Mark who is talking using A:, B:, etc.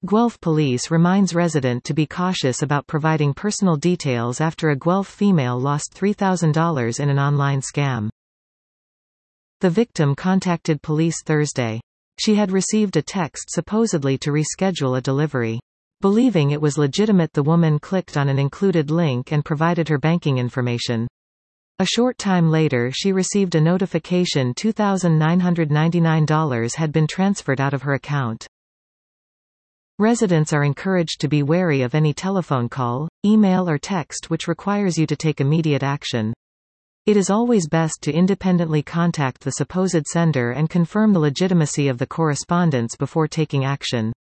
A: Guelph police reminds resident to be cautious about providing personal details after a Guelph female lost $3,000 in an online scam. The victim contacted police Thursday. She had received a text supposedly to reschedule a delivery. Believing it was legitimate, the woman clicked on an included link and provided her banking information. A short time later, she received a notification $2,999 had been transferred out of her account. Residents are encouraged to be wary of any telephone call, email or text which requires you to take immediate action. It is always best to independently contact the supposed sender and confirm the legitimacy of the correspondence before taking action.